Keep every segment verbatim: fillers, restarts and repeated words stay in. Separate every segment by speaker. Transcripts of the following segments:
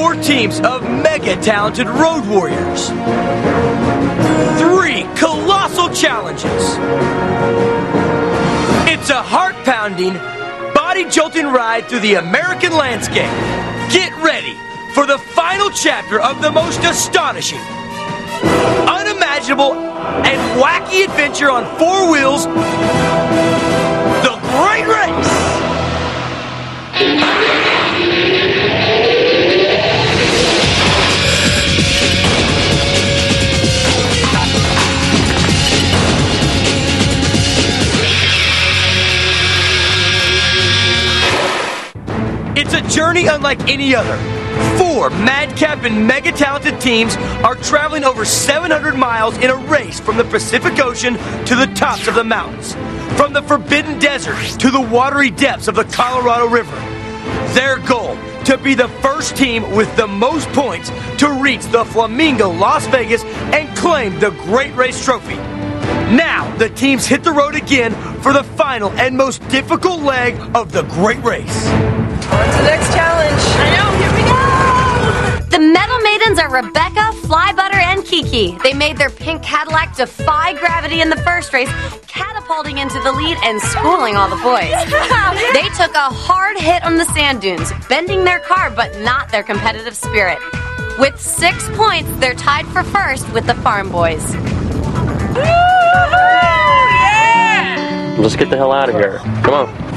Speaker 1: four teams of mega-talented road warriors. Three colossal challenges. It's a heart-pounding, body-jolting ride through the American landscape. Get ready for the final chapter of the most astonishing, unimaginable, and wacky adventure on four wheels, the Great Race! It's a journey unlike any other. Four madcap and mega-talented teams are traveling over seven hundred miles in a race from the Pacific Ocean to the tops of the mountains, from the forbidden desert to the watery depths of the Colorado River. Their goal, to be the first team with the most points to reach the Flamingo Las Vegas and claim the Great Race Trophy. Now, the teams hit the road again for the final and most difficult leg of the Great Race.
Speaker 2: On to the next challenge. I know, here we go!
Speaker 3: The Metal Maidens are Rebecca, Flybutter, and Kiki. They made their pink Cadillac defy gravity in the first race, catapulting into the lead and schooling all the boys. They took a hard hit on the sand dunes, bending their car but not their competitive spirit. With six points, they're tied for first with the Farm Boys.
Speaker 4: Yeah! Let's get the hell out of here. Come on.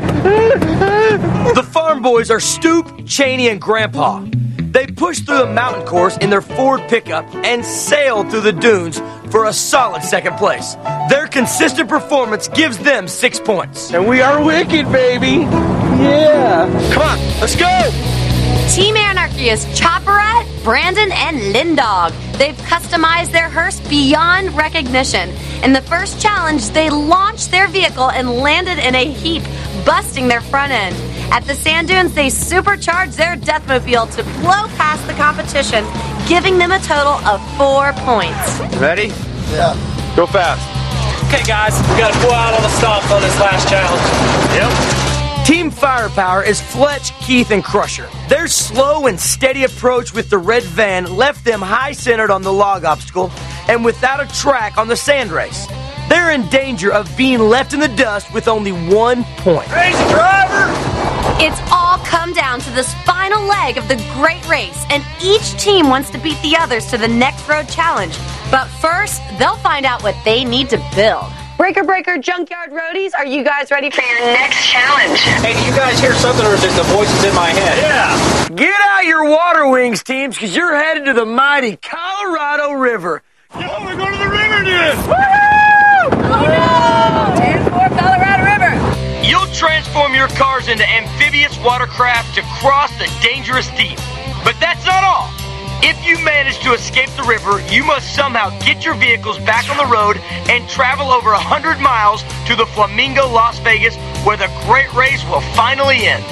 Speaker 1: The Farm Boys are Stoop, Cheney, and Grandpa. They push through the mountain course in their Ford pickup and sail through the dunes for a solid second place. Their consistent performance gives them six points.
Speaker 5: And we are wicked, baby! Yeah!
Speaker 1: Come on, let's go!
Speaker 3: Team Anarchy is Chopperette, Brandon, and Lindog. They've customized their hearse beyond recognition. In the first challenge, they launched their vehicle and landed in a heap, busting their front end. At the sand dunes, they supercharged their Deathmobile to blow past the competition, giving them a total of four points.
Speaker 5: Ready?
Speaker 6: Yeah.
Speaker 5: Go fast.
Speaker 7: Okay, guys, we gotta go out on the stomp on this last challenge.
Speaker 1: Yep. Team Firepower is Fletch, Keith, and Crusher. Their slow and steady approach with the red van left them high-centered on the log obstacle and without a track on the sand race. They're in danger of being left in the dust with only one point.
Speaker 5: Race driver!
Speaker 3: It's all come down to this final leg of the Great Race, and each team wants to beat the others to the next road challenge. But first, they'll find out what they need to build.
Speaker 2: Breaker Breaker Junkyard Roadies, are you guys ready for your next challenge?
Speaker 7: Hey, do you guys hear something, or is it the voices in my head?
Speaker 1: Yeah! Get out your water wings, teams, because you're headed to the mighty Colorado River.
Speaker 5: Yo, we're going to the river, dude!
Speaker 2: Woohoo! Oh no! ten four Colorado River.
Speaker 1: You'll transform your cars into amphibious watercraft to cross the dangerous deep. But that's not all. If you manage to escape the river, you must somehow get your vehicles back on the road and travel over one hundred miles to the Flamingo Las Vegas, where the Great Race will finally end.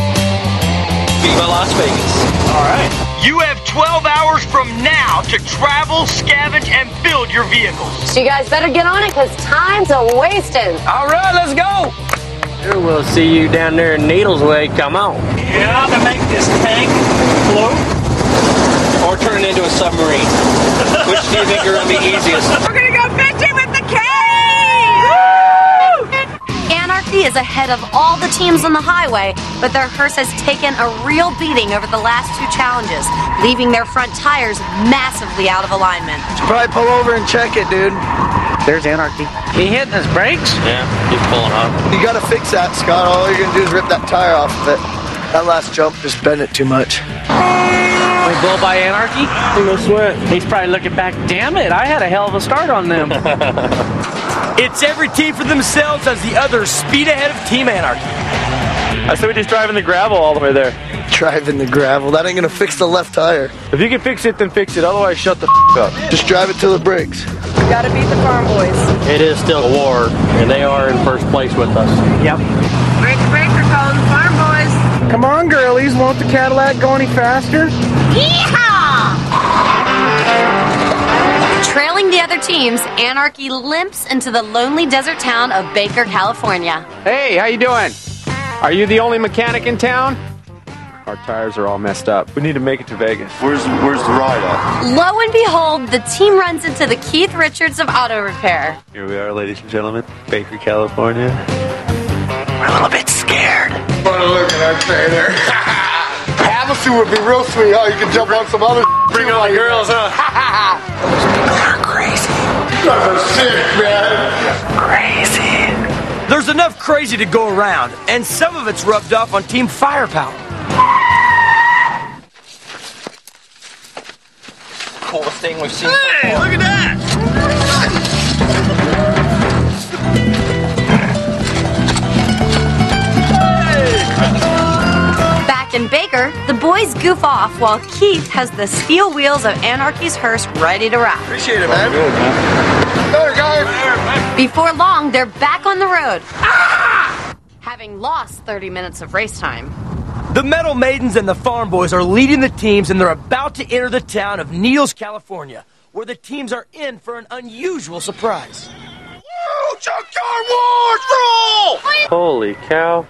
Speaker 7: Viva Las Vegas.
Speaker 1: All right. You have twelve hours from now to travel, scavenge, and build your vehicles.
Speaker 2: So you guys better get on it, because time's a-wasting.
Speaker 1: All right, let's go.
Speaker 4: Sure, we'll see you down there in Needles Way. Come on.
Speaker 7: Yeah, to make this tank float or turn it into a submarine. Which do you think are going to be easiest?
Speaker 2: We're going to go fishing with the K!
Speaker 3: Anarchy is ahead of all the teams on the highway, but their hearse has taken a real beating over the last two challenges, leaving their front tires massively out of alignment.
Speaker 6: Should probably pull over and check it, dude.
Speaker 5: There's Anarchy. He hitting his brakes?
Speaker 4: Yeah, he's pulling up.
Speaker 6: You gotta fix that, Scott. All you're gonna do is rip that tire off of it. That last jump just bent it too much.
Speaker 5: We blow by Anarchy? No sweat. He's probably looking back. Damn it, I had a hell of a start on them.
Speaker 1: It's every team for themselves as the others speed ahead of Team Anarchy.
Speaker 5: I said we just driving the gravel all the way there.
Speaker 6: Driving the gravel. That ain't gonna fix the left tire.
Speaker 5: If you can fix it, then fix it. Otherwise, shut the f*** up.
Speaker 6: Just drive it till it breaks.
Speaker 2: We gotta beat the Farm Boys.
Speaker 4: It is still a war, and they are in first place with us.
Speaker 5: Yep.
Speaker 2: Breaker Breaker calling the Farm Boys.
Speaker 5: Come on, girlies. Won't the Cadillac go any faster?
Speaker 3: Trailing the other teams, Anarchy limps into the lonely desert town of Baker, California.
Speaker 5: Hey, how you doing? Are you the only mechanic in town?
Speaker 8: Our tires are all messed up. We need to make it to Vegas.
Speaker 9: Where's where's the ride at?
Speaker 3: Lo and behold, the team runs into the Keith Richards of auto repair.
Speaker 8: Here we are, ladies and gentlemen, Baker, California.
Speaker 1: We're a little bit scared.
Speaker 6: What a look at our trailer. Havasu would be real sweet, huh? You can jump on some other
Speaker 9: Bring on the girls, huh?
Speaker 1: They're crazy.
Speaker 6: You guys are sick, man.
Speaker 1: Crazy. There's enough crazy to go around, and some of it's rubbed off on Team Firepower.
Speaker 7: Coolest thing we've seen.
Speaker 1: Hey, look at that!
Speaker 3: Back in Baker, the boys goof off while Keith has the steel wheels of Anarchy's hearse ready to ride.
Speaker 6: Appreciate it, man. Good, man. There, guys.
Speaker 3: Before long, they're back on the road, ah! having lost thirty minutes of race time.
Speaker 1: The Metal Maidens and the Farm Boys are leading the teams, and they're about to enter the town of Needles, California, where the teams are in for an unusual surprise.
Speaker 9: Woo! Junkyard Wars rule!
Speaker 4: Holy cow.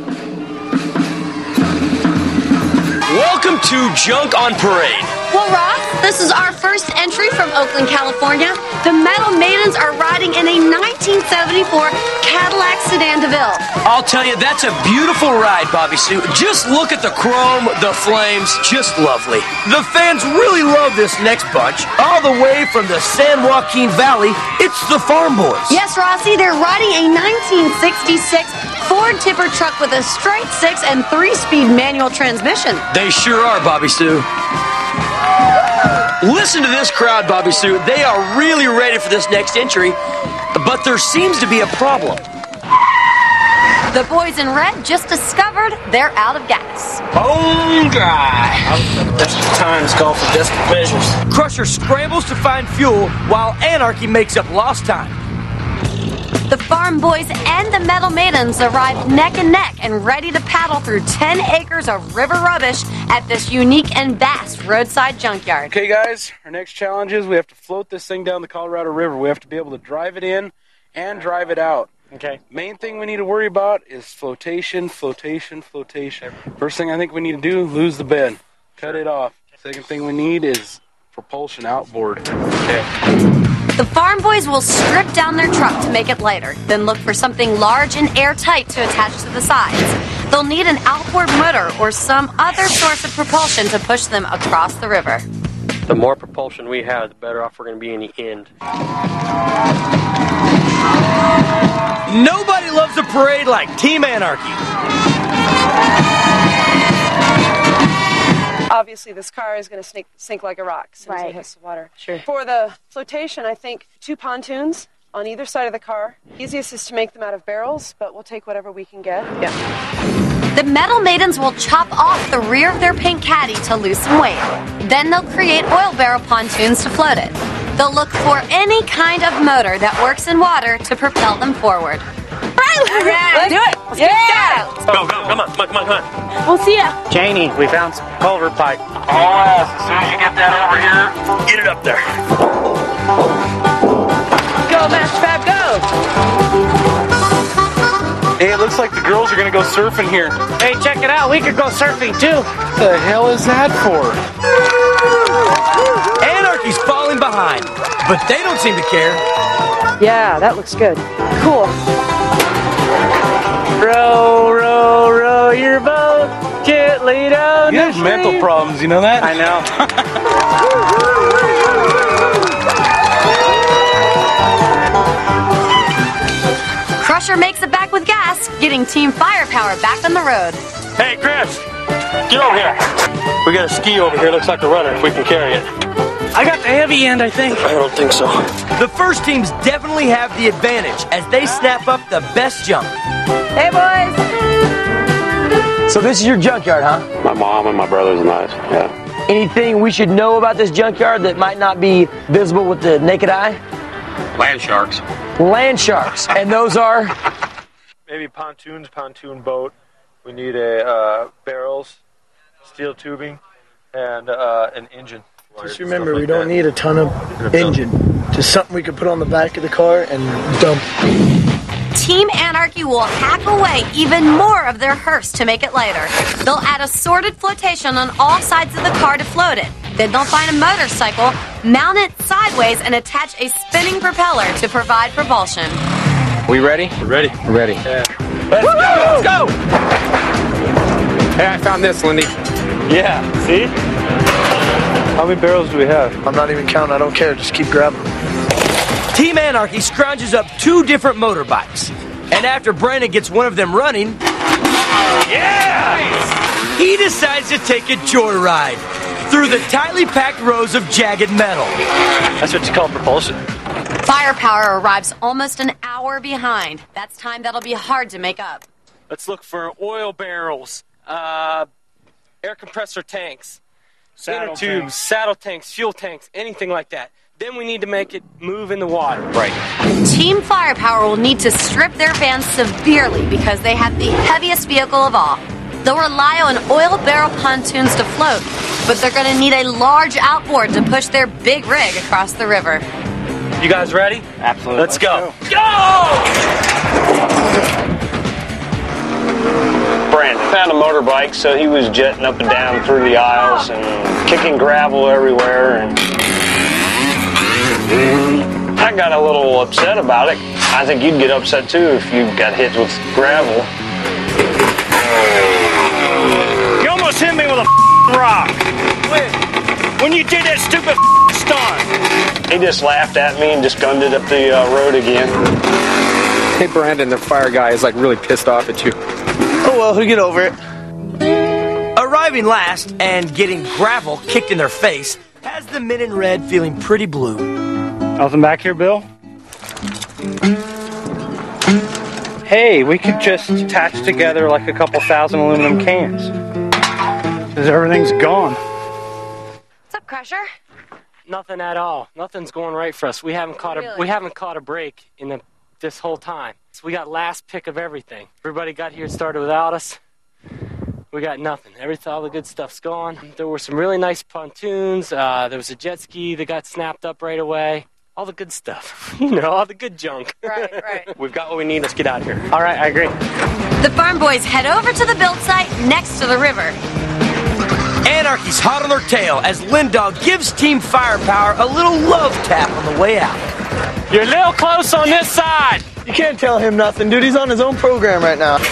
Speaker 1: Welcome to Junk on Parade.
Speaker 3: Well, Ross, this is our first entry from Oakland, California. The Metal Maidens are riding in a nineteen seventy-four Cadillac Sedan DeVille.
Speaker 1: I'll tell you, that's a beautiful ride, Bobby Sue. Just look at the chrome, the flames, just lovely. The fans really love this next bunch. All the way from the San Joaquin Valley, it's the Farm Boys.
Speaker 3: Yes, Rossi, they're riding a nineteen sixty-six Ford tipper truck with a straight six and three-speed manual transmission.
Speaker 1: They sure are, Bobby Sue. Listen to this crowd, Bobby Sue. They are really ready for this next entry, but there seems to be a problem.
Speaker 3: The boys in red just discovered they're out of gas.
Speaker 7: Bone dry. Desperate times call for desperate measures.
Speaker 1: Crusher scrambles to find fuel while Anarchy makes up lost time.
Speaker 3: The Farm Boys and the Metal Maidens arrive neck and neck and ready to paddle through ten acres of river rubbish at this unique and vast roadside junkyard.
Speaker 5: Okay, guys, our next challenge is we have to float this thing down the Colorado River. We have to be able to drive it in and drive it out.
Speaker 7: Okay.
Speaker 5: Main thing we need to worry about is flotation, flotation, flotation. First thing I think we need to do, lose the bed. Cut it off. Second thing we need is propulsion outboard. Okay.
Speaker 3: The Farm Boys will strip down their truck to make it lighter, then look for something large and airtight to attach to the sides. They'll need an outboard motor or some other source of propulsion to push them across the river.
Speaker 4: The more propulsion we have, the better off we're going to be in the end.
Speaker 1: Nobody loves a parade like Team Anarchy.
Speaker 10: Obviously, this car is going to sink, sink like a rock as soon as it hits the water.
Speaker 3: Sure.
Speaker 10: For the flotation, I think two pontoons on either side of the car. Easiest is to make them out of barrels, but we'll take whatever we can get.
Speaker 3: Yeah. The Metal Maidens will chop off the rear of their pink caddy to lose some weight. Then they'll create oil barrel pontoons to float it. They'll look for any kind of motor that works in water to propel them forward.
Speaker 2: All right, let's do it. Let's
Speaker 10: Yeah.
Speaker 2: get
Speaker 4: Go, go, come on, come on, come on, come on.
Speaker 2: We'll see ya.
Speaker 5: Janie, we found some culvert pipe.
Speaker 7: All ass, as soon as you get that over here, get it up there.
Speaker 2: Go, Master Fab, go.
Speaker 5: Hey, it looks like the girls are going to go surfing here.
Speaker 7: Hey, check it out. We could go surfing, too.
Speaker 5: What the hell is that for?
Speaker 1: Anarchy's falling behind, but they don't seem to care.
Speaker 10: Yeah, that looks good. Cool.
Speaker 5: Row, row, row your boat gently down. You have mental problems, you know that?
Speaker 7: I know.
Speaker 3: Crusher makes it back with gas, getting Team Firepower back on the road.
Speaker 4: Hey, Chris, get over here. We got a ski over here. Looks like a runner if we can carry it.
Speaker 5: I got the heavy end, I think.
Speaker 4: I don't think so.
Speaker 1: The first teams definitely have the advantage as they snap up the best jump.
Speaker 2: Hey, boys.
Speaker 1: So this is your junkyard, huh?
Speaker 4: My mom and my brothers and I, yeah.
Speaker 1: Anything we should know about this junkyard that might not be visible with the naked eye?
Speaker 4: Land sharks.
Speaker 1: Land sharks. And those are?
Speaker 8: Maybe pontoons, pontoon boat. We need a uh, barrels, steel tubing, and uh, an engine.
Speaker 6: Just remember, we don't need a ton of engine. Just something we can put on the back of the car and dump.
Speaker 3: Team Anarchy will hack away even more of their hearse to make it lighter. They'll add assorted flotation on all sides of the car to float it. Then they'll find a motorcycle, mount it sideways, and attach a spinning propeller to provide propulsion.
Speaker 11: We ready?
Speaker 8: We're ready.
Speaker 11: We're ready.
Speaker 8: Yeah.
Speaker 11: Let's go! Let's go! Hey, I found this, Lindy.
Speaker 8: Yeah, see? How many barrels do we have?
Speaker 6: I'm not even counting. I don't care. Just keep grabbing them.
Speaker 1: Team Anarchy scrounges up two different motorbikes. And after Brandon gets one of them running, yeah! He decides to take a joyride through the tightly packed rows of jagged metal.
Speaker 8: That's what you call propulsion.
Speaker 3: Firepower arrives almost an hour behind. That's time that'll be hard to make up.
Speaker 7: Let's look for oil barrels, uh, air compressor tanks,
Speaker 8: Saddle
Speaker 7: inner tubes,
Speaker 8: tanks.
Speaker 7: saddle tanks, fuel tanks, anything like that. Then we need to make it move in the water.
Speaker 11: Right.
Speaker 3: Team Firepower will need to strip their van severely because they have the heaviest vehicle of all. They'll rely on oil barrel pontoons to float, but they're going to need a large outboard to push their big rig across the river.
Speaker 7: You guys ready?
Speaker 8: Absolutely.
Speaker 7: Let's,
Speaker 8: Let's
Speaker 7: go.
Speaker 8: go.
Speaker 7: Go!
Speaker 12: Brandon found a motorbike, so he was jetting up and down through the aisles and kicking gravel everywhere. And I got a little upset about it. I think you'd get upset too if you got hit with gravel.
Speaker 4: You almost hit me with a rock. When? When you did that stupid stunt.
Speaker 12: He just laughed at me and just gunned it up the uh, road again.
Speaker 11: Hey, Brandon, the fire guy is like really pissed off at you.
Speaker 6: Oh well, he'll get over it.
Speaker 1: Arriving last and getting gravel kicked in their face has the men in red feeling pretty blue.
Speaker 8: Nothing back here, Bill? Hey, we could just attach together like a couple thousand aluminum cans. Because everything's gone.
Speaker 3: What's up, Crusher?
Speaker 7: Nothing at all. Nothing's going right for us. We haven't caught a
Speaker 3: Really?
Speaker 7: we haven't caught a break in the, this whole time. So we got last pick of everything. Everybody got here, started without us. We got nothing. Everything, all the good stuff's gone. There were some really nice pontoons. Uh, there was a jet ski that got snapped up right away. All the good stuff. You know, all the good junk.
Speaker 3: Right, right.
Speaker 7: We've got what we need. Let's get out of here.
Speaker 8: All right, I agree.
Speaker 3: The farm boys head over to the build site next to the river.
Speaker 1: Anarchy's hot on their tail as Lindog gives Team Firepower a little love tap on the way out.
Speaker 7: You're a little close on this side.
Speaker 6: You can't tell him nothing, dude. He's on his own program right now.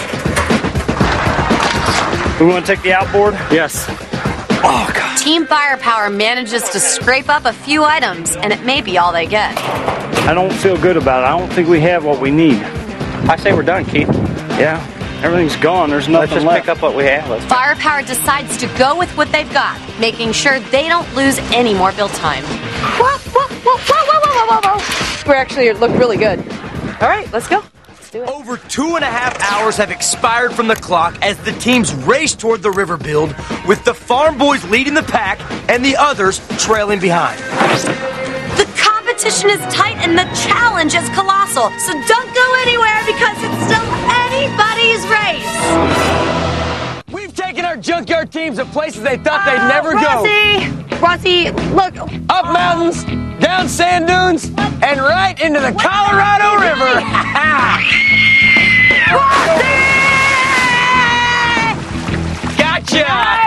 Speaker 8: We want to take the outboard?
Speaker 7: Yes.
Speaker 8: Oh, God.
Speaker 3: Team Firepower manages to scrape up a few items, and it may be all they get.
Speaker 8: I don't feel good about it. I don't think we have what we need. I say we're done, Keith. Yeah, everything's gone. There's nothing
Speaker 7: Let's just
Speaker 8: left.
Speaker 7: pick up what we have. Let's
Speaker 3: Firepower decides to go with what they've got, making sure they don't lose any more build time.
Speaker 10: Whoa, whoa, whoa, whoa, whoa, whoa, whoa, whoa. We actually look really good. All right, let's go. Let's do it.
Speaker 1: Over two and a half hours have expired from the clock as the teams race toward the river build, with the farm boys leading the pack and the others trailing behind.
Speaker 3: The competition is tight and the challenge is colossal, so don't go anywhere because it's still anybody's race.
Speaker 1: We've taken our junkyard teams to places they thought they'd never
Speaker 10: Rossi, Rossi, look.
Speaker 1: go. Up mountains, down sand dunes, and right into the Colorado River. Gotcha!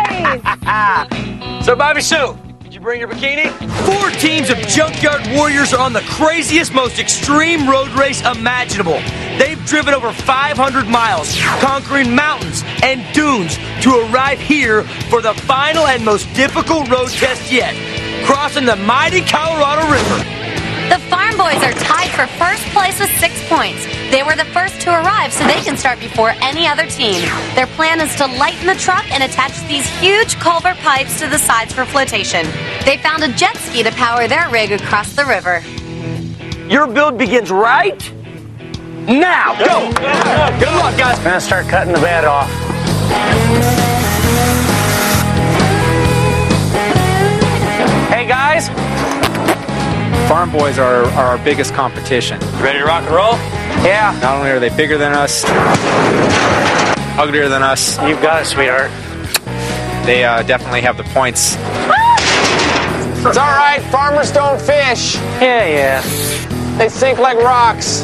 Speaker 1: So, Bobby Sue, did you bring your bikini? Four teams of junkyard warriors are on the craziest, most extreme road race imaginable. They've driven over five hundred miles, conquering mountains and dunes to arrive here for the final and most difficult road test yet, crossing the mighty Colorado River.
Speaker 3: The farm boys are tied for first place with six points. They were the first to arrive, so they can start before any other team. Their plan is to lighten the truck and attach these huge culvert pipes to the sides for flotation. They found a jet ski to power their rig across the river.
Speaker 1: Your build begins right now. Go. Good luck, guys.
Speaker 12: I'm gonna start cutting the bed off.
Speaker 11: Hey, guys. Farm boys are, are our biggest competition.
Speaker 7: Ready to rock and roll?
Speaker 11: Yeah. Not only are they bigger than us, uglier than us,
Speaker 12: You've got it, sweetheart.
Speaker 11: they uh, definitely have the points.
Speaker 12: It's all right. Farmers don't fish.
Speaker 7: Yeah, yeah.
Speaker 11: They sink like rocks.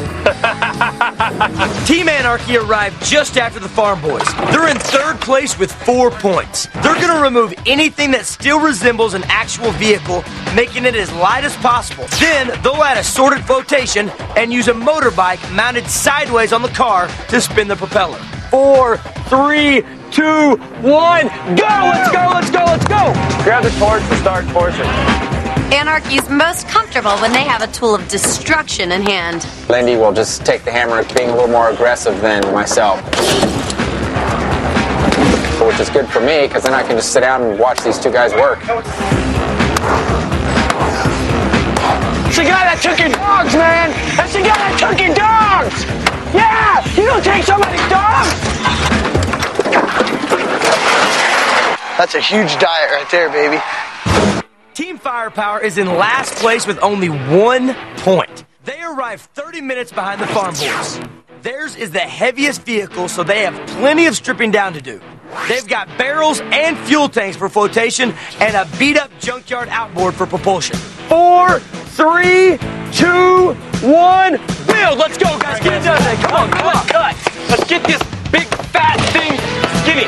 Speaker 1: Team Anarchy arrived just after the Farm Boys. They're in third place with four points. They're going to remove anything that still resembles an actual vehicle, making it as light as possible. Then they'll add assorted flotation and use a motorbike mounted sideways on the car to spin the propeller.
Speaker 7: Four, three, two, one, go! Let's go, let's go, let's go!
Speaker 11: Grab the torch and start torching.
Speaker 3: Anarchy's most comfortable when they have a tool of destruction in hand.
Speaker 11: Lindy will just take the hammer, being a little more aggressive than myself. Which is good for me, because then I can just sit down and watch these two guys work.
Speaker 7: It's the guy that took your dogs, man! That's the guy that took your dogs! Yeah! You don't take somebody's dogs!
Speaker 6: That's a huge diet right there, baby.
Speaker 1: Team Firepower is in last place with only one point. They arrived thirty minutes behind the Farm Boys. Theirs is the heaviest vehicle, so they have plenty of stripping down to do. They've got barrels and fuel tanks for flotation and a beat-up junkyard outboard for propulsion.
Speaker 7: Four, three, two, one, build! Let's go, guys! Get it done today! Come on, come on! Let's get this big, fat thing skinny!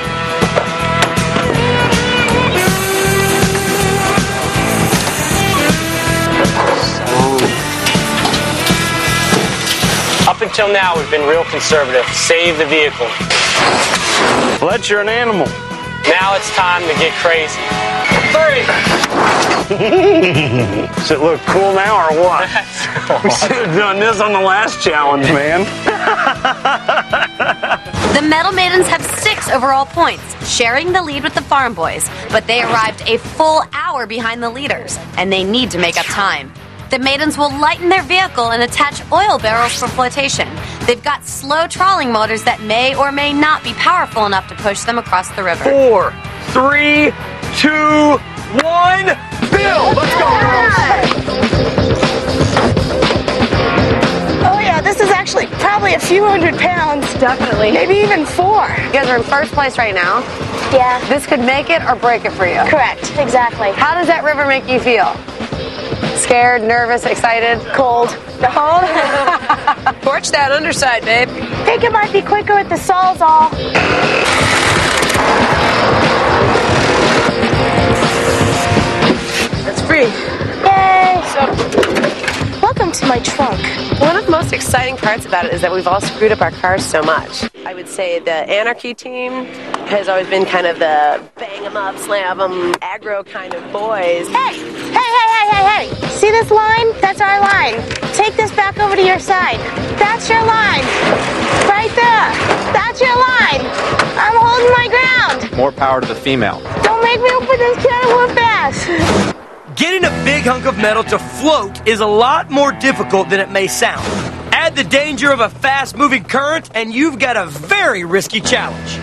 Speaker 7: Up until now, we've been real conservative. Save the vehicle.
Speaker 4: Fletch, you're an animal.
Speaker 7: Now it's time to get crazy. Three.
Speaker 4: Does it look cool now or what? We should have done this on the last challenge, man.
Speaker 3: The Metal Maidens have six overall points, sharing the lead with the Farm Boys, but they arrived a full hour behind the leaders, and they need to make up time. The Maidens will lighten their vehicle and attach oil barrels for flotation. They've got slow trawling motors that may or may not be powerful enough to push them across the river.
Speaker 7: Four, three, two, one, build! Let's go, girls!
Speaker 2: Oh yeah, this is actually probably a few hundred pounds. Definitely. Maybe even four.
Speaker 3: You guys are in first place right now.
Speaker 2: Yeah.
Speaker 3: This could make it or break it for you.
Speaker 2: Correct. Exactly.
Speaker 3: How does that river make you feel? Scared, nervous, excited, cold?
Speaker 2: Cold?
Speaker 10: Torch that underside, babe.
Speaker 2: Think it might be quicker with the Sawzall.
Speaker 10: That's free.
Speaker 2: Yay! Welcome to my trunk.
Speaker 10: One of the most exciting parts about it is that we've all screwed up our cars so much. I would say the Anarchy team has always been kind of the bang 'em up, slam 'em, aggro kind of boys.
Speaker 2: Hey! Hey, hey, hey, hey, hey! See this line? That's our line. Take this back over to your side. That's your line. Right there. That's your line. I'm holding my ground.
Speaker 11: More power to the female.
Speaker 2: Don't make me open this can of whoop ass.
Speaker 1: Getting a big hunk of metal to float is a lot more difficult than it may sound. Add the danger of a fast-moving current, and you've got a very risky challenge.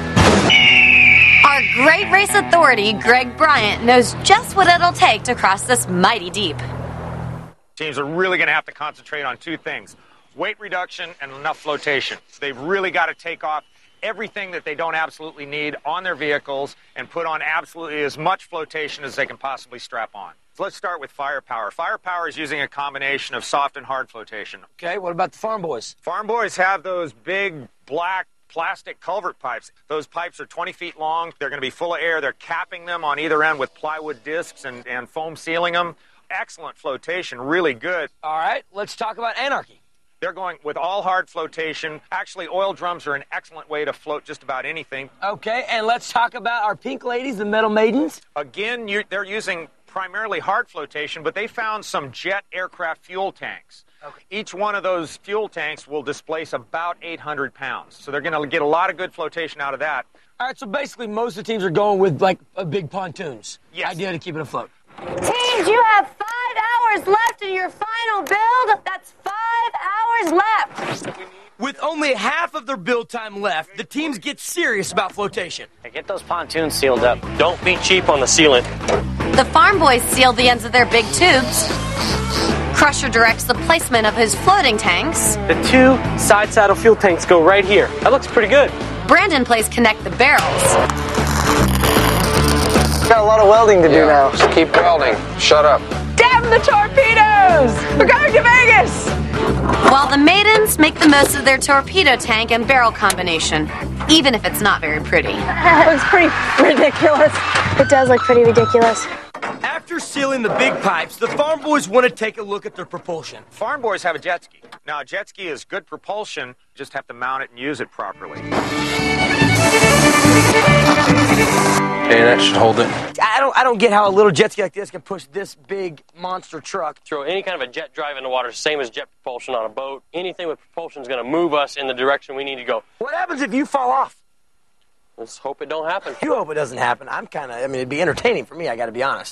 Speaker 3: Our great race authority, Greg Bryant, knows just what it'll take to cross this mighty deep.
Speaker 13: Teams are really going to have to concentrate on two things: weight reduction and enough flotation. They've really got to take off everything that they don't absolutely need on their vehicles and put on absolutely as much flotation as they can possibly strap on. So let's start with Firepower. Firepower is using a combination of soft and hard flotation.
Speaker 1: Okay, what about the Farm Boys?
Speaker 13: Farm Boys have those big black plastic culvert pipes. Those pipes are twenty feet long. They're going to be full of air. They're capping them on either end with plywood discs and, and foam sealing them. Excellent flotation, really good.
Speaker 1: All right, let's talk about Anarchy.
Speaker 13: They're going with all hard flotation. Actually, oil drums are an excellent way to float just about anything.
Speaker 1: Okay, and let's talk about our pink ladies, the Metal Maidens.
Speaker 13: Again, you, they're using primarily hard flotation, but they found some jet aircraft fuel tanks. Okay. Each one of those fuel tanks will displace about eight hundred pounds. So they're going to get a lot of good flotation out of that.
Speaker 1: All right, so basically most of the teams are going with, like, a big pontoons.
Speaker 13: Yes.
Speaker 1: Idea to keep it afloat.
Speaker 2: Teams, you have five hours left in your final build. That's five hours left.
Speaker 1: With only half of their build time left, the teams get serious about flotation.
Speaker 7: Hey, get those pontoons sealed up. Don't be cheap on the sealant.
Speaker 3: The Farm Boys seal the ends of their big tubes. Crusher directs the placement of his floating tanks.
Speaker 7: The two side saddle fuel tanks go right here. That looks pretty good.
Speaker 3: Brandon plays connect the barrels.
Speaker 6: Got a lot of welding to do
Speaker 11: Yeah,
Speaker 6: now.
Speaker 11: Just keep welding. Shut up.
Speaker 10: Damn the torpedoes! We're going to Vegas!
Speaker 3: while the maidens make the most of their torpedo tank and barrel combination, even if it's not very pretty.
Speaker 2: It looks pretty ridiculous. It does look pretty ridiculous.
Speaker 1: After sealing the big pipes, the farm boys want to take a look at their propulsion.
Speaker 13: Farm boys have a jet ski. Now, a jet ski is good propulsion, just have to mount it and use it properly.
Speaker 5: Hey, that should hold it.
Speaker 1: I don't I don't get how a little jet ski like this can push this big monster truck.
Speaker 14: Throw any kind of a jet drive in the water, same as jet propulsion on a boat. Anything with propulsion is going to move us in the direction we need to go.
Speaker 1: What happens if you fall off?
Speaker 14: Let's hope it don't happen.
Speaker 1: You hope it doesn't happen. I'm kind of, I mean, it'd be entertaining for me, I got to be honest.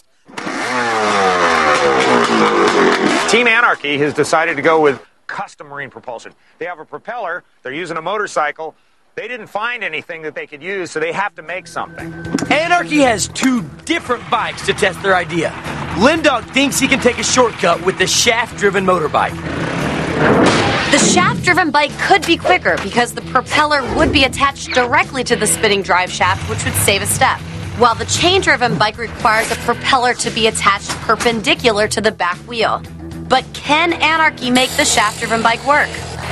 Speaker 13: Team Anarchy has decided to go with custom marine propulsion. They have a propeller, they're using a motorcycle. They didn't find anything that they could use, so they have to make something.
Speaker 1: Anarchy has two different bikes to test their idea. Lindog thinks he can take a shortcut with the shaft-driven motorbike.
Speaker 3: The shaft-driven bike could be quicker because the propeller would be attached directly to the spinning drive shaft, which would save a step, while the chain-driven bike requires a propeller to be attached perpendicular to the back wheel. But can Anarchy make the shaft-driven bike work?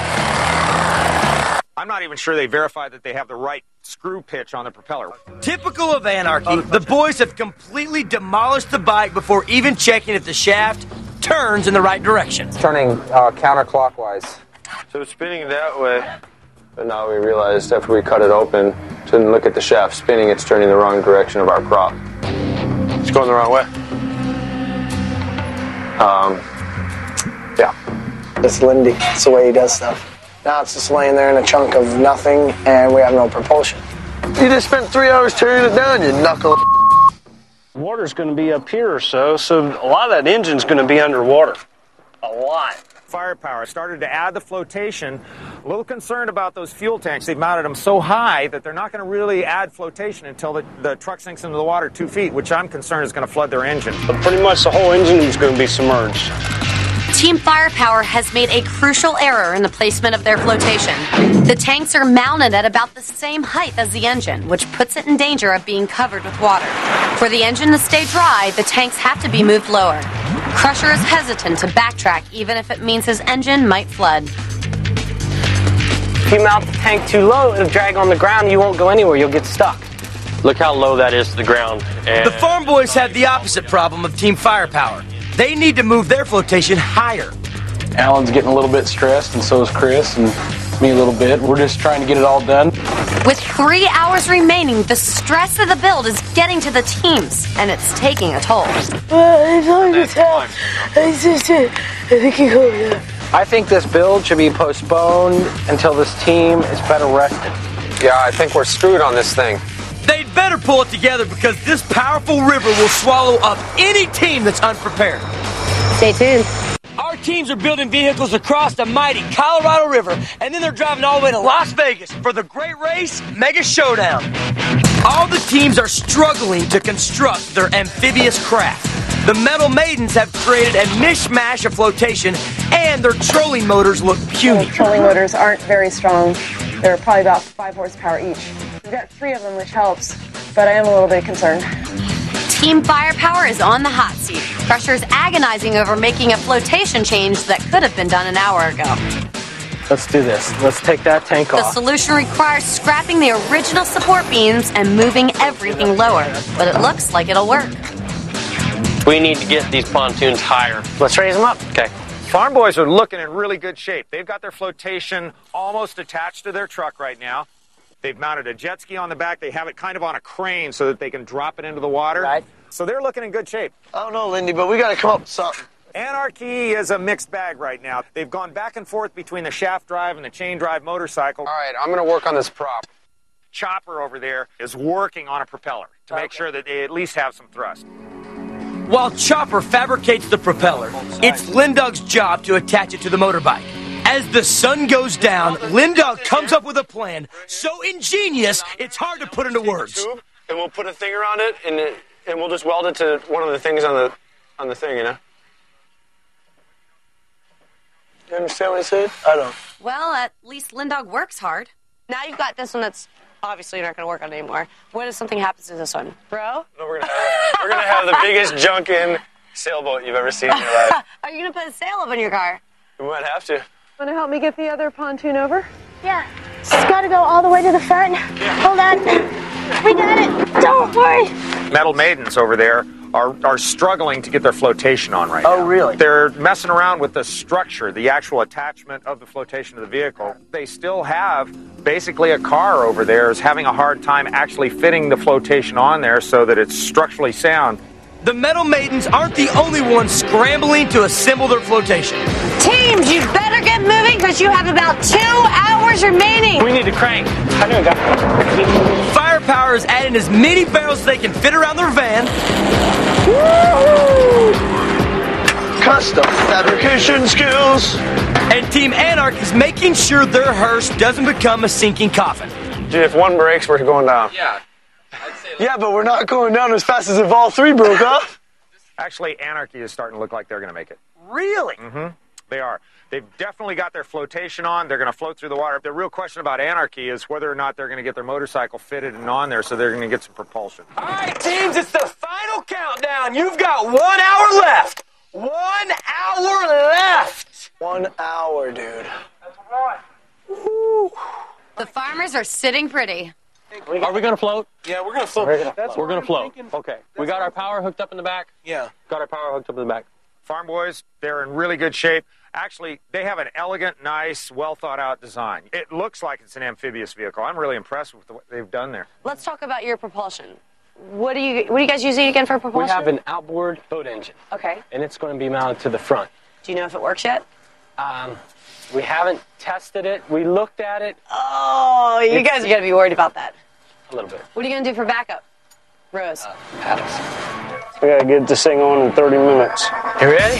Speaker 13: I'm not even sure they verified that they have the right screw pitch on the propeller.
Speaker 1: Typical of Anarchy, the boys have completely demolished the bike before even checking if the shaft turns in the right direction.
Speaker 15: It's turning uh, counterclockwise.
Speaker 8: So it's spinning that way.
Speaker 15: But now we realized after we cut it open to look at the shaft spinning, it's turning the wrong direction of our prop.
Speaker 8: It's going the wrong way.
Speaker 15: Um, yeah.
Speaker 6: It's Lindy. It's the way he does stuff. Now it's just laying there in a chunk of nothing, and we have no propulsion.
Speaker 9: You just spent three hours tearing it down, you knuckle.
Speaker 4: Water's going to be up here or so, so a lot of that engine's going to be underwater. A lot.
Speaker 13: Firepower started to add the flotation. A little concerned about those fuel tanks. They've mounted them so high that they're not going to really add flotation until the, the truck sinks into the water two feet, which I'm concerned is going to flood their engine.
Speaker 4: But pretty much the whole engine is going to be submerged.
Speaker 3: Team Firepower has made a crucial error in the placement of their flotation. The tanks are mounted at about the same height as the engine, which puts it in danger of being covered with water. For the engine to stay dry, the tanks have to be moved lower. Crusher is hesitant to backtrack, even if it means his engine might flood.
Speaker 7: If you mount the tank too low, it'll drag on the ground, you won't go anywhere, you'll get stuck.
Speaker 14: Look how low that is to the ground. And
Speaker 1: the farm boys have the opposite problem of Team Firepower. They need to move their flotation higher.
Speaker 5: Alan's getting a little bit stressed, and so is Chris, and me a little bit. We're just trying to get it all done.
Speaker 3: With three hours remaining, the stress of the build is getting to the teams, and it's taking a toll.
Speaker 7: I think this build should be postponed until this team is better rested.
Speaker 15: Yeah, I think we're screwed on this thing.
Speaker 1: They'd better pull it together because this powerful river will swallow up any team that's unprepared.
Speaker 2: Stay tuned.
Speaker 1: Our teams are building vehicles across the mighty Colorado River, and then they're driving all the way to Las Vegas for the Great Race Mega Showdown. All the teams are struggling to construct their amphibious craft. The Metal Maidens have created a mishmash of flotation, and their trolling motors look puny.
Speaker 16: The trolling motors aren't very strong. They're probably about five horsepower each. We've got three of them, which helps, but I am a little bit concerned.
Speaker 3: Team Firepower is on the hot seat. Crusher's agonizing over making a flotation change that could have been done an hour ago.
Speaker 7: Let's do this. Let's take that tank
Speaker 3: The
Speaker 7: off.
Speaker 3: solution requires scrapping the original support beams and moving everything lower, but it looks like it'll work.
Speaker 14: we need to get these pontoons higher.
Speaker 7: Let's raise them up.
Speaker 14: Okay.
Speaker 13: Farm boys are looking in really good shape. They've got their flotation almost attached to their truck right now. They've mounted a jet ski on the back. They have it kind of on a crane so that they can drop it into the water.
Speaker 6: Right.
Speaker 13: So they're looking in good shape.
Speaker 6: I don't know, Lindy, but we got to come up with something.
Speaker 13: Anarchy is a mixed bag right now. They've gone back and forth between the shaft drive and the chain drive motorcycle.
Speaker 15: All right, I'm going to work on this prop.
Speaker 13: Chopper over there is working on a propeller to make
Speaker 6: Okay.
Speaker 13: sure that they at least have some thrust.
Speaker 1: While Chopper fabricates the propeller, it's Lindog's job to attach it to the motorbike. As the sun goes down, Lindog comes up with a plan so ingenious it's hard to put into words.
Speaker 15: And we'll put a thing around it, and it, and we'll just weld it to one of the things on the on the thing, you know.
Speaker 6: You understand what I said? I don't.
Speaker 3: Well, at least Lindog works hard.
Speaker 10: Now you've got this one that's obviously not going to work on anymore. What if something happens to this one? Bro?
Speaker 15: No, we're gonna have, we're gonna have the biggest junk in sailboat you've ever seen in your life.
Speaker 10: Are you going to put a sail up in your car?
Speaker 15: We might have to.
Speaker 16: Want to help me get the other pontoon over?
Speaker 2: Yeah. It's got to go all the way to the front. Yeah. Hold on. We got it. Don't worry.
Speaker 13: Metal Maidens over there are, are struggling to get their flotation on right
Speaker 6: oh,
Speaker 13: now.
Speaker 6: Oh, really?
Speaker 13: They're messing around with the structure, the actual attachment of the flotation to the vehicle. They still have basically a car over there is having a hard time actually fitting the flotation on there so that it's structurally sound.
Speaker 1: The Metal Maidens aren't the only ones scrambling to assemble their flotation.
Speaker 3: Teams, you better get moving because you have about two hours remaining.
Speaker 7: We need to crank. I know that.
Speaker 1: Firepower is adding as many barrels as they can fit around their van.
Speaker 9: Woo! Custom fabrication skills.
Speaker 1: And Team Anarchy is making sure their hearse doesn't become a sinking coffin.
Speaker 15: Dude, if one breaks, we're going down.
Speaker 9: Yeah. Yeah, but we're not going down as fast as if all three broke off.
Speaker 13: Actually, Anarchy is starting to look like they're going to make it.
Speaker 1: Really?
Speaker 13: Mm-hmm. They are. They've definitely got their flotation on. They're going to float through the water. The real question about Anarchy is whether or not they're going to get their motorcycle fitted and on there so they're going to get some propulsion.
Speaker 1: All right, teams, it's the final countdown. You've got one hour left. One hour left.
Speaker 6: One hour, dude.
Speaker 1: That's right. Woo.
Speaker 3: The farmers are sitting pretty.
Speaker 7: Are we going to float?
Speaker 5: Yeah, we're going to float.
Speaker 7: We're going
Speaker 5: That's
Speaker 7: to float.
Speaker 5: thinking.
Speaker 7: Okay. We got our power hooked up in the back?
Speaker 5: Yeah.
Speaker 7: Got our power hooked up in the back.
Speaker 13: Farm Boys, they're in really good shape. Actually, they have an elegant, nice, well-thought-out design. It looks like it's an amphibious vehicle. I'm really impressed with what they've done there.
Speaker 3: Let's talk about your propulsion. What do you what are you guys using again for propulsion?
Speaker 7: We have an outboard boat engine.
Speaker 3: Okay.
Speaker 7: And it's going to be mounted to the front.
Speaker 3: Do you know if it works yet?
Speaker 7: Um, we haven't tested it. We looked at it.
Speaker 3: Oh, you
Speaker 7: It's-
Speaker 3: guys are going to be worried about that.
Speaker 7: A little bit.
Speaker 3: What are you going to do for backup? Rose.
Speaker 7: Uh, paddles.
Speaker 15: We gotta get this thing on in thirty minutes.
Speaker 7: You ready?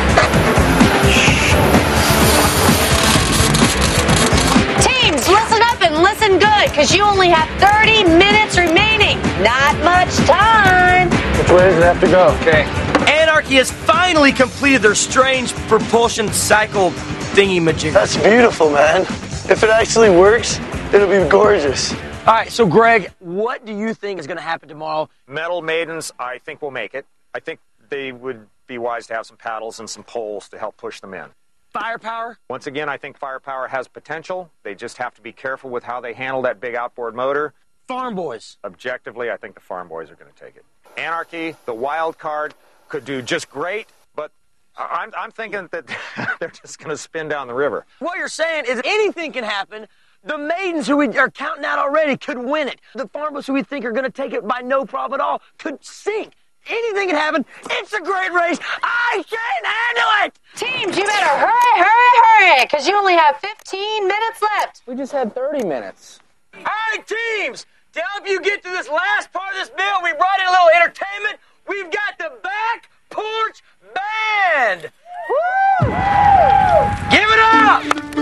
Speaker 3: Teams, listen up and listen good, because you only have thirty minutes remaining. Not much time.
Speaker 15: Which way does it have to go?
Speaker 1: Okay. Anarchy has finally completed their strange propulsion cycle thingy-majig.
Speaker 9: That's beautiful, man. If it actually works, it'll be gorgeous.
Speaker 1: All right, so Greg, what do you think is going to happen tomorrow?
Speaker 13: Metal Maidens, I think will make it. I think they would be wise to have some paddles and some poles to help push them in.
Speaker 1: Firepower?
Speaker 13: Once again, I think Firepower has potential. They just have to be careful with how they handle that big outboard motor.
Speaker 1: Farm Boys?
Speaker 13: Objectively, I think the Farm Boys are going to take it. Anarchy, the wild card, could do just great, but I'm, I'm thinking that they're just going to spin down the river.
Speaker 1: What you're saying is anything can happen. The Maidens, who we are counting out already, could win it. The Farm Boys, who we think are going to take it by no problem at all, could sink. Anything can happen. It's a great race. I can't handle it.
Speaker 3: Teams, you better hurry, hurry, hurry, because you only have fifteen minutes left.
Speaker 15: We just had thirty minutes.
Speaker 1: All right, teams, to help you get to this last part of this bill, we brought in a little entertainment. We've got the Back Porch Band. Woo! Give it up.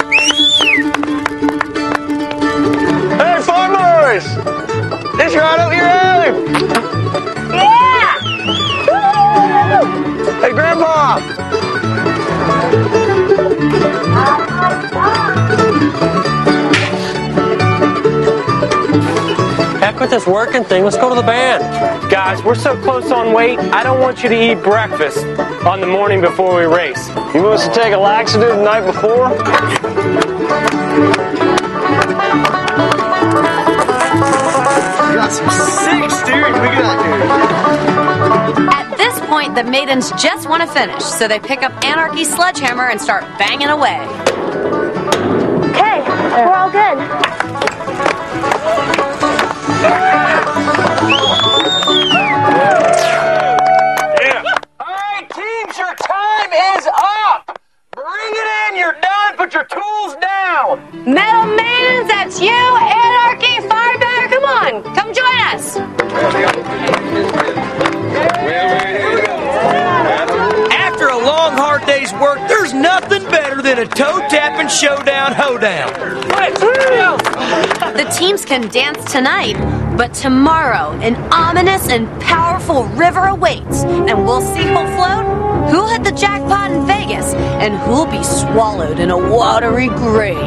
Speaker 9: Hey, Farm Boys! It's right up your alley!
Speaker 2: Yeah!
Speaker 9: Hey, Grandpa!
Speaker 7: Heck with this working thing. Let's go to the band. Guys, we're so close on weight, I don't want you to eat breakfast on the morning before we race.
Speaker 15: You want us to take a laxative the night before?
Speaker 9: We got some sick steering wheel here.
Speaker 3: At this point, the Maidens just want to finish, so they pick up Anarchy's sledgehammer and start banging away.
Speaker 2: Okay, we're all good.
Speaker 1: All right, teams, your time is up. Bring it in. You're done. Put your tools down.
Speaker 3: Metal Maidens, that's you, Anarchy, Firepower, come on, come join us.
Speaker 1: After a long, hard day's work, there's nothing better than a toe-tapping showdown hoedown.
Speaker 3: The teams can dance tonight, but tomorrow an ominous and powerful river awaits, and we'll see who'll float, who'll hit the jackpot in Vegas, and who'll be swallowed in a watery grave.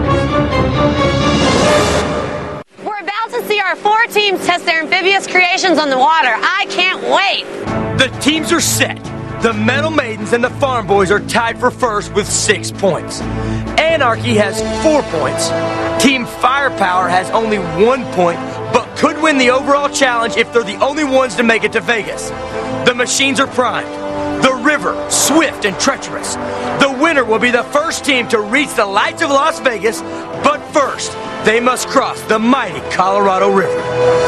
Speaker 3: We're about to see our four teams test their amphibious creations on the water. I can't wait.
Speaker 1: The teams are set. The Metal Maidens and the Farm Boys are tied for first with six points. Anarchy has four points. Team Firepower has only one point, but could win the overall challenge if they're the only ones to make it to Vegas. The machines are primed. The river, swift and treacherous. The winner will be the first team to reach the lights of Las Vegas, but first, they must cross the mighty Colorado River.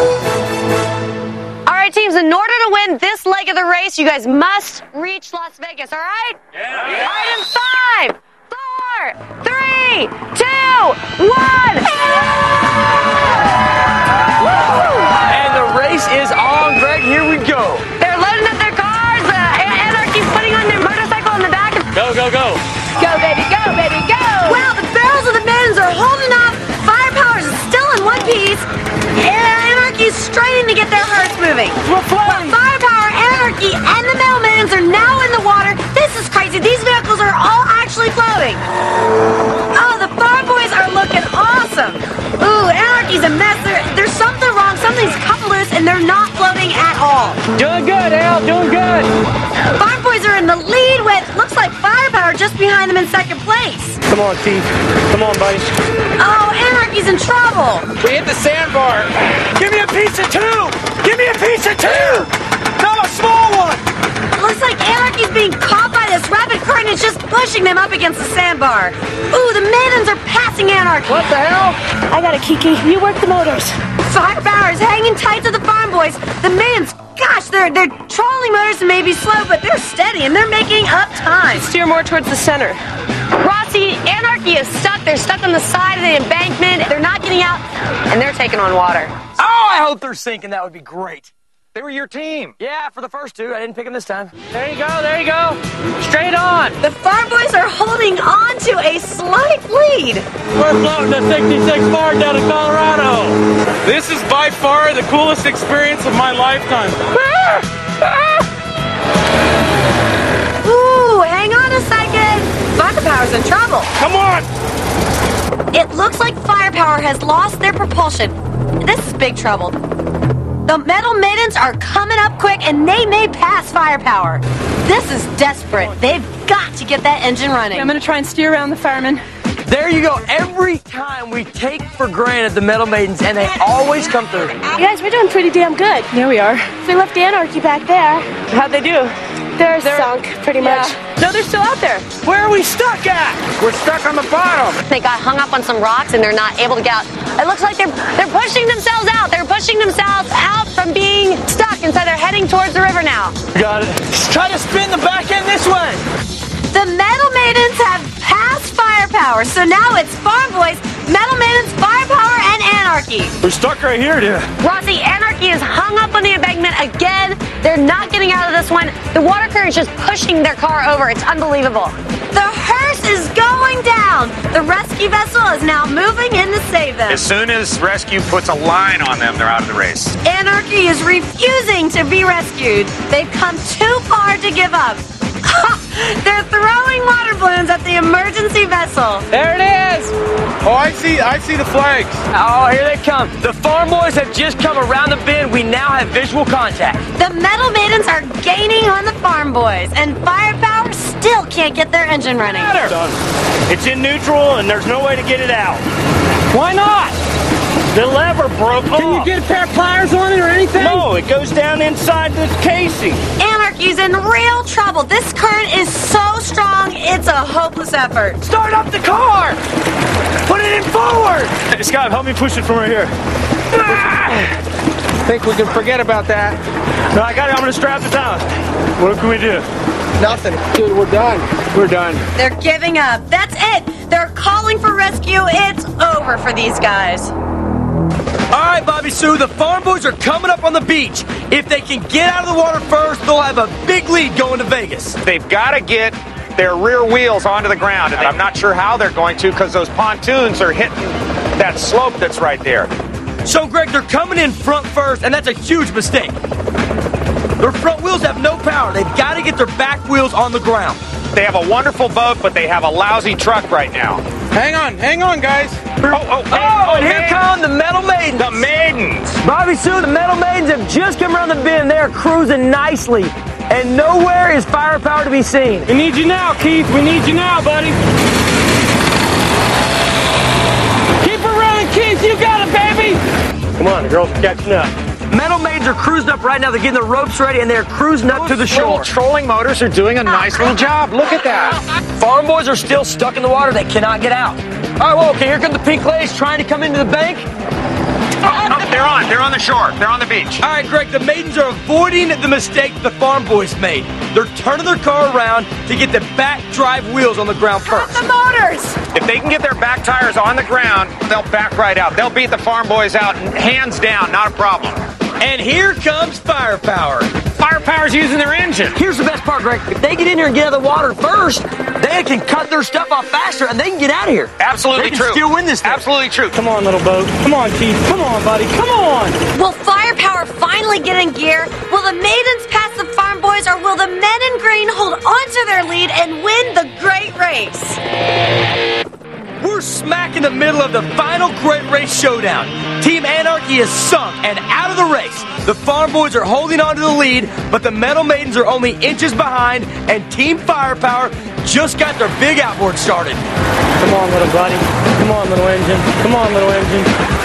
Speaker 3: All right, teams, in order to win this leg of the race, you guys must reach Las Vegas, all right? Yeah. All right, in five, four, three, two, one.
Speaker 1: And the race is on, Greg. Here we go.
Speaker 3: They're loading up their cars. Uh, Anarchy's putting on their motorcycle in the back.
Speaker 7: Go, go, go.
Speaker 3: Go, baby, go, baby, go. Well, the barrels of the Maidens are holding up. Firepower is still in one piece. Anarchy's straining to get their hearse moving.
Speaker 7: We're floating.
Speaker 3: Well, Firepower, Anarchy, and the Metal Maidens are now in the water. This is crazy. These vehicles are all actually floating. Oh, the Farm Boys are looking awesome. Ooh, Anarchy's a mess. There, there's something wrong. Something's cut loose, and they're not floating at all.
Speaker 7: Doing good, Al. Doing good.
Speaker 3: Farm Boys are in the lead with, looks like Firepower just behind them in second place.
Speaker 7: Come on, T. Come on, buddy.
Speaker 3: Oh, Anarchy's in trouble.
Speaker 7: We hit the sandbar. Give me a piece of two. Give me a piece of two. Not a small one.
Speaker 3: It looks like Anarchy's being caught by this rapid current. It's just pushing them up against the sandbar. Ooh, the Maidens are passing Anarchy.
Speaker 7: What the hell?
Speaker 2: I got it, Kiki. You work the motors.
Speaker 3: Firepower is hanging tight to the Farm Boys. The Maidens, gosh, their their trolling motors may be slow, but they're steady and they're making up time.
Speaker 10: Steer more towards the center.
Speaker 3: Rossi, Anarchy is stuck. They're stuck on the side of the embankment. They're not getting out, and they're taking on water.
Speaker 1: Oh, I hope they're sinking. That would be great.
Speaker 11: They were your team.
Speaker 1: Yeah, for the first two. I didn't pick them this time.
Speaker 7: There you go, there you go. Straight on.
Speaker 3: The Farm Boys are holding on to a slight lead.
Speaker 7: We're floating a sixty-six bar down to Colorado.
Speaker 5: This is by far the coolest experience of my lifetime.
Speaker 3: Ooh, hang on a second. Firepower's in trouble.
Speaker 5: Come on.
Speaker 3: It looks like Firepower has lost their propulsion. This is big trouble. The Metal Maidens are coming up quick, and they may pass Firepower. This is desperate. They've got to get that engine running.
Speaker 16: I'm going to try and steer around the firemen.
Speaker 1: There you go. Every time we take for granted the Metal Maidens, and they always come through.
Speaker 2: You guys, we're doing pretty damn good.
Speaker 16: There we are.
Speaker 2: We left Anarchy back there.
Speaker 16: How'd they do?
Speaker 2: They're, they're sunk, pretty
Speaker 16: yeah.
Speaker 2: much.
Speaker 16: No, they're still out there.
Speaker 7: Where are we stuck at?
Speaker 5: We're stuck on the bottom.
Speaker 3: They got hung up on some rocks, and they're not able to get out. It looks like they're they're pushing themselves out. They're pushing themselves out from being stuck, and so they're heading towards the river now.
Speaker 7: Got it.
Speaker 1: Just try to spin the back end this way.
Speaker 3: The Metal Maidens have passed Firepower, so now it's Farm Boys, Metal Maidens, Firepower, and Anarchy.
Speaker 7: We're stuck right here, dude.
Speaker 3: Rossi, Anarchy is hung up on the embankment again. They're not getting out of this one. The water current is just pushing their car over. It's unbelievable. The hearse is going down. The rescue vessel is now moving in to save them.
Speaker 13: As soon as rescue puts a line on them, they're out of the race.
Speaker 3: Anarchy is refusing to be rescued. They've come too far to give up. They're throwing water balloons at the emergency vessel.
Speaker 7: There it is.
Speaker 5: Oh, I see. I see the flags.
Speaker 1: Oh, here they come. The Farm Boys have just come around the bend. We now have visual contact.
Speaker 3: The Metal Maidens are gaining on the Farm Boys, and Firepower still can't get their engine running.
Speaker 4: It's in neutral, and there's no way to get it out.
Speaker 7: Why not?
Speaker 4: The lever broke off.
Speaker 7: Can you get a pair of pliers on it or anything?
Speaker 4: No, it goes down inside the casing.
Speaker 3: Anarchy's in real trouble. This current is so strong, it's a hopeless effort.
Speaker 7: Start up the car! Put it in forward!
Speaker 4: Hey, Scott, help me push it from right here.
Speaker 5: I think we can forget about that.
Speaker 4: No, I got it. I'm going to strap it down. What can we do?
Speaker 6: Nothing. Dude, we're done.
Speaker 5: We're done.
Speaker 3: They're giving up. That's it. They're calling for rescue. It's over for these guys.
Speaker 1: All right, Bobby Sue, the Farm Boys are coming up on the beach. If they can get out of the water first, they'll have a big lead going to Vegas.
Speaker 13: They've got to get their rear wheels onto the ground, and I'm not sure how they're going to because those pontoons are hitting that slope that's right there.
Speaker 1: So, Greg, they're coming in front first, and that's a huge mistake. Their front wheels have no power. They've got to get their back wheels on the ground.
Speaker 13: They have a wonderful boat, but they have a lousy truck right now.
Speaker 5: Hang on, hang on, guys.
Speaker 13: Oh, oh, hey,
Speaker 1: Oh, and here
Speaker 13: man.
Speaker 1: come the Metal Maidens.
Speaker 13: The Maidens.
Speaker 1: Bobby Sue, the Metal Maidens have just come around the bend. They are cruising nicely. and nowhere is Firepower to be seen.
Speaker 7: We need you now, Keith. We need you now, buddy. Keep her running, Keith. You got it, baby. Come on, the girls are catching up.
Speaker 1: Metal Maidens are cruising up right now. They're getting their ropes ready, and they're cruising up to the shore.
Speaker 13: Little trolling motors are doing a nice little job. Look at that.
Speaker 1: Farm boys are still stuck in the water. They cannot get out. All right, well, okay, here come the pink ladies trying to come into the bank.
Speaker 13: Oh, oh, they're on. They're on the shore. They're on the beach.
Speaker 1: All right, Greg, the maidens are avoiding the mistake the farm boys made. They're turning their car around to get the back drive wheels on the ground first.
Speaker 10: The motors!
Speaker 13: If they can get their back tires on the ground, they'll back right out. They'll beat the farm boys out, hands down, not a problem.
Speaker 1: And here comes Firepower.
Speaker 13: Firepower's using their engine.
Speaker 1: Here's the best part, Greg. If they get in here and get out of the water first, they can cut their stuff off faster and they can get out of here.
Speaker 13: Absolutely
Speaker 1: they can
Speaker 13: true.
Speaker 1: Still win this thing.
Speaker 13: Absolutely true.
Speaker 7: Come on, little boat. Come on, Keith. Come on, buddy. Come on.
Speaker 3: Will Firepower finally get in gear? Will the maidens pass the farm boys, or will the men in green hold onto their lead and win the great race?
Speaker 1: We're smack in the middle of the final Great Race Showdown. Team Anarchy is sunk and out of the race. The farm boys are holding on to the lead, but the Metal Maidens are only inches behind, and Team Firepower just got their big outboard started.
Speaker 7: Come on, little buddy. Come on, little engine. Come on, little engine.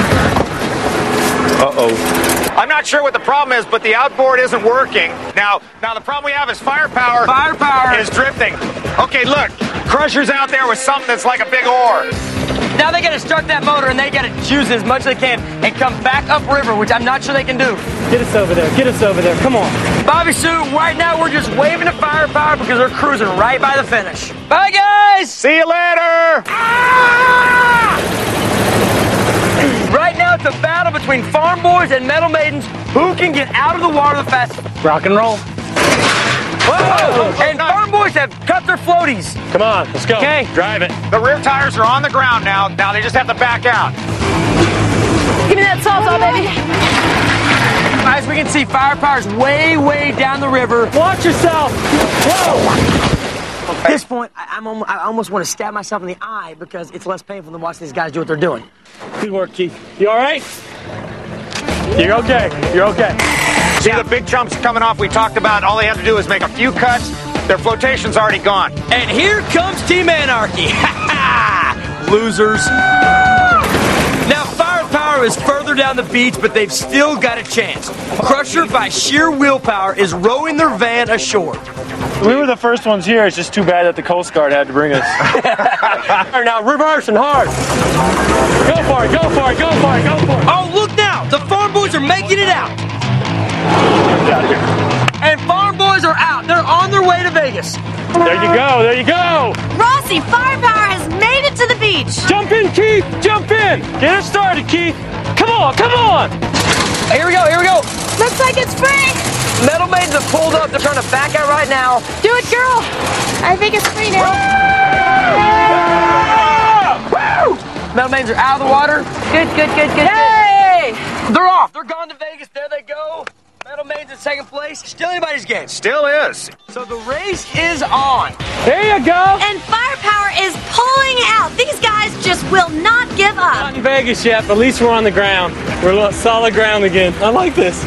Speaker 13: Uh-oh. I'm not sure what the problem is, but the outboard isn't working. Now, now the problem we have is Firepower,
Speaker 1: Firepower
Speaker 13: is drifting. Okay, look. Crusher's out there with something that's like a big oar.
Speaker 1: Now they got to start that motor and they got to juice as much as they can and come back upriver, which I'm not sure they can do.
Speaker 7: Get us over there. Get us over there. Come on.
Speaker 1: Bobby Sue, right now we're just waving to Firepower because they're cruising right by the finish. Bye, guys.
Speaker 13: See you later.
Speaker 1: Ah! Right now it's a battle between Farm Boys and Metal Maidens. Who can get out of the water the fastest?
Speaker 7: Rock and roll.
Speaker 1: Whoa! And Farm Boys have cut their floaties.
Speaker 7: Come on, let's go.
Speaker 1: Okay.
Speaker 7: Drive it.
Speaker 13: The rear tires are on the ground now. Now they just have to back out.
Speaker 10: Give me that sawzall, baby.
Speaker 1: As we can see, Firepower's way, way down the river.
Speaker 7: Watch yourself. Whoa!
Speaker 1: At this point, I, I'm, I almost want to stab myself in the eye because it's less painful than watching these guys do what they're doing.
Speaker 7: Good work, Keith. You all right? You're okay. You're okay.
Speaker 13: See the big jumps coming off we talked about. All they have to do is make a few cuts. Their flotation's already gone.
Speaker 1: And here comes Team Anarchy. Losers. Now Firepower is further down the beach, but they've still got a chance. Crusher, by sheer willpower, is rowing their van ashore.
Speaker 7: We were the first ones here. It's just too bad that the Coast Guard had to bring us. Now reverse and hard. Go for it. Go for it. Go for it. Go for it.
Speaker 1: Oh, look now. The Farm Boys are making it out. And Farm Boys are out. They're on their way to Vegas.
Speaker 7: There you go. There you go.
Speaker 3: Rossi, Firepower has made it to the beach.
Speaker 7: Jump in, Keith. Jump in. Get us started, Keith. Come on. Come on.
Speaker 1: Here we go. Here we go.
Speaker 3: Looks like it's free.
Speaker 1: Metal Maidens have pulled up. They're trying to back out right now.
Speaker 3: Do it, girl.
Speaker 2: I think it's free now.
Speaker 1: Woo! Metal Maidens are out of the water.
Speaker 3: Good, good, good, good.
Speaker 1: Yay! They're off. They're gone to Vegas. There they go. Metal Maidens in second place. Still anybody's game.
Speaker 13: Still is.
Speaker 1: So the race is on.
Speaker 7: There you go.
Speaker 3: And Firepower is pulling out. These guys just will not give up.
Speaker 7: Not in Vegas yet, but at least we're on the ground. We're on solid ground again. I like this.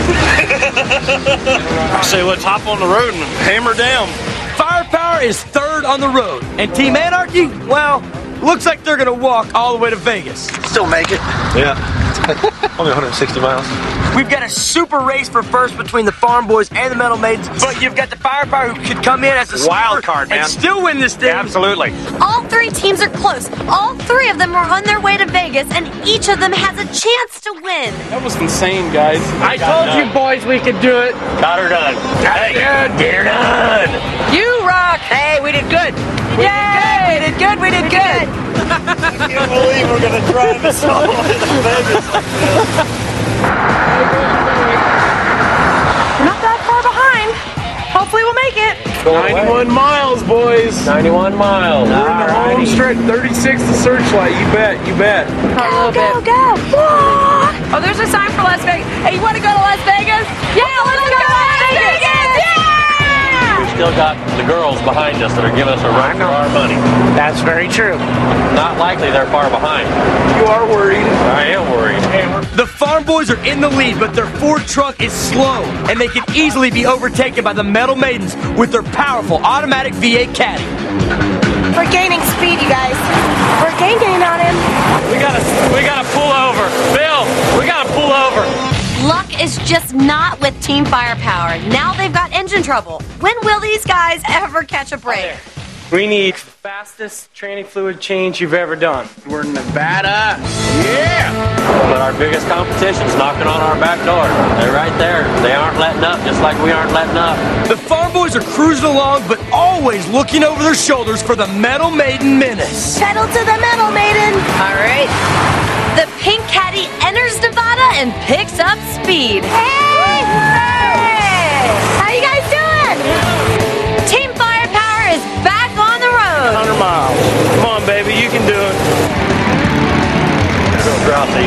Speaker 9: I say let's hop on the road and hammer down.
Speaker 1: Firepower is third on the road. And Team Anarchy, well, looks like they're going to walk all the way to Vegas.
Speaker 9: Still make it. Yeah. Only one hundred sixty miles.
Speaker 1: We've got a super race for first between the Farm Boys and the Metal Maidens, but you've got the Firepower who could come in as a
Speaker 13: wild card, man,
Speaker 1: and still win this thing.
Speaker 13: Absolutely.
Speaker 3: All three teams are close. All three of them are on their way to Vegas, and each of them has a chance to win.
Speaker 7: That was insane, guys.
Speaker 1: I told you boys we could do it.
Speaker 9: Got her done.
Speaker 1: Got it done. Get her done. You rock. Hey, we did good. We Yay! Did good. We did good. We did good.
Speaker 9: I can't believe we're gonna drive this all the way to Vegas.
Speaker 16: We're not that far behind. Hopefully we'll make it.
Speaker 5: ninety-one miles, boys.
Speaker 7: ninety-one miles.
Speaker 5: We're in the home stretch. thirty-six to Searchlight. You bet. You bet.
Speaker 16: Go, go, go. Whoa. Oh, there's a sign for Las Vegas. Hey, you want to go to Las Vegas? Yeah, let's, let's go to Las Vegas. Vegas. Yeah!
Speaker 11: We still got the
Speaker 14: girls behind us that are giving us a run for our money.
Speaker 17: That's very true.
Speaker 14: Not likely they're far behind.
Speaker 5: You are worried.
Speaker 14: I am worried.
Speaker 1: The Farm Boys are in the lead, but their Ford truck is slow, and they can easily be overtaken by the Metal Maidens with their powerful automatic V eight Caddy.
Speaker 2: We're gaining speed, you guys. We're gaining on him.
Speaker 7: We gotta, we gotta pull over. Bill, we gotta pull over.
Speaker 3: Luck is just not with Team Firepower. Now they've got engine trouble. When will these guys ever catch a break?
Speaker 7: We need the fastest training fluid change you've ever done.
Speaker 5: We're Nevada. Yeah!
Speaker 14: But our biggest competition's knocking on our back door. They're right there. They aren't letting up, just like we aren't letting up.
Speaker 1: The Farm Boys are cruising along, but always looking over their shoulders for the Metal Maiden menace.
Speaker 2: Pedal to the Metal Maiden.
Speaker 3: All right. The Pink Caddy enters Nevada and picks up speed.
Speaker 2: Hey! Hey! How you guys doing?
Speaker 3: Team Firepower is back on the road.
Speaker 17: one hundred miles. Come on, baby, you can do it.
Speaker 14: It's real drowsy.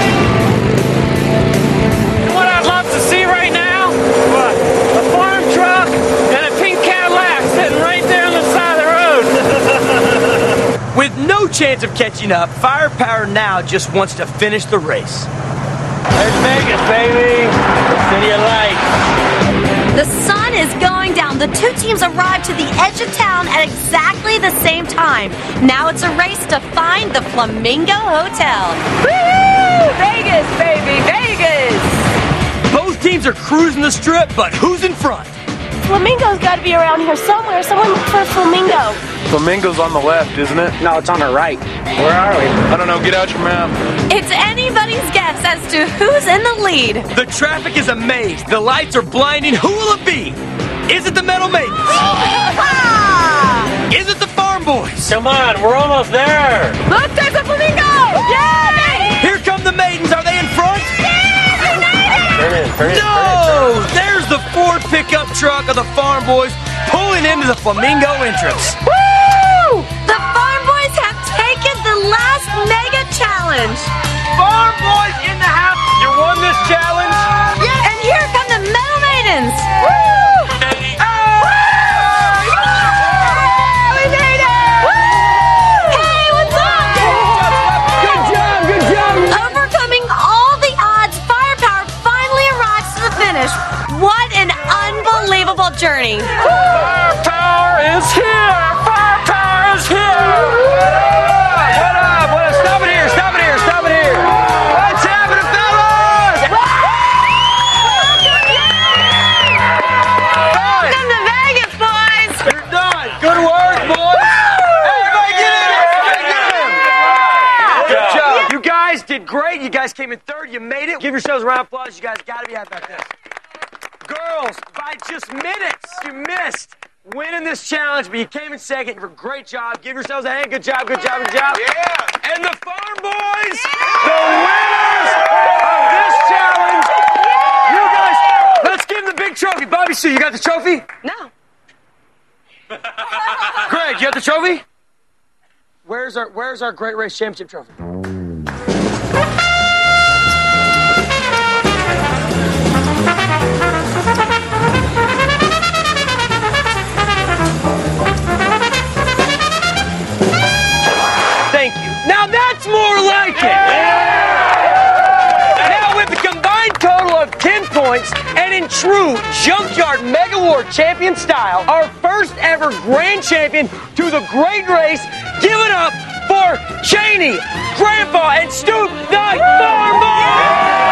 Speaker 7: You know what I'd love to see right now? What? A farm truck and a pink Cadillac sitting right there on the side of the road.
Speaker 1: With no chance of catching up, Firepower now just wants to finish the race.
Speaker 14: There's Vegas, baby. The city of lights.
Speaker 3: The sun is going down. The two teams arrive to the edge of town at exactly the same time. Now it's a race to find the Flamingo Hotel.
Speaker 10: Woo! Vegas, baby, Vegas!
Speaker 1: Both teams are cruising the strip, but who's in front?
Speaker 2: Flamingo's got to be around here somewhere. Someone look for a flamingo.
Speaker 5: Flamingo's on the left, isn't it?
Speaker 17: No, it's on the right. Where are we?
Speaker 5: I don't know. Get out your map.
Speaker 3: It's anybody's guess as to who's in the lead.
Speaker 1: The traffic is a maze. The lights are blinding. Who will it be? Is it the Metal Maidens? Is it the Farm Boys?
Speaker 14: Come on, we're almost there.
Speaker 10: Look, there's a flamingo! Yay!
Speaker 1: Here come the Maidens. Are they in front?
Speaker 14: Turn in, turn in,
Speaker 1: No! There's the Ford pickup truck of the Farm Boys pulling into the Flamingo entrance.
Speaker 3: Woo! The Farm Boys have taken the last mega challenge.
Speaker 1: Farm Boys in the house. You won this challenge.
Speaker 3: Yeah. And here come the Metal Maidens.
Speaker 1: Woo!
Speaker 10: We made it!
Speaker 3: Hey, what's up?
Speaker 1: Good job, good job.
Speaker 3: Overcoming all the odds, Firepower finally arrives to the finish. What an unbelievable journey.
Speaker 7: Firepower is here! Firepower is here!
Speaker 1: What up? What up? Stop it here! Stop it here! Stop it here! What's happening, fellas?
Speaker 10: Welcome to Vegas, boys!
Speaker 1: You're done. Good work, boys. Everybody get in here. Everybody get in. Good job. You guys did great. You guys came in third. You made it. Give yourselves a round of applause. You guys got to be happy about this. Girls, by just minutes, you missed winning this challenge, but you came in second. You did a great job. Give yourselves a hand. Good job, good job, good job. Yeah. And the Farm Boys, the winners of this challenge. You guys, let's give them the big trophy. Bobby Sue, you got the trophy?
Speaker 10: No.
Speaker 1: Greg, you got the trophy? Where's our Where's our Great Race Championship trophy? Thank you. Now that's more like it. Now with the combined total of ten points and in true Junkyard Mega War champion style, our first ever grand champion to the Great Race, give it up for Cheney, Grandpa, and Stoop the Farm Boy!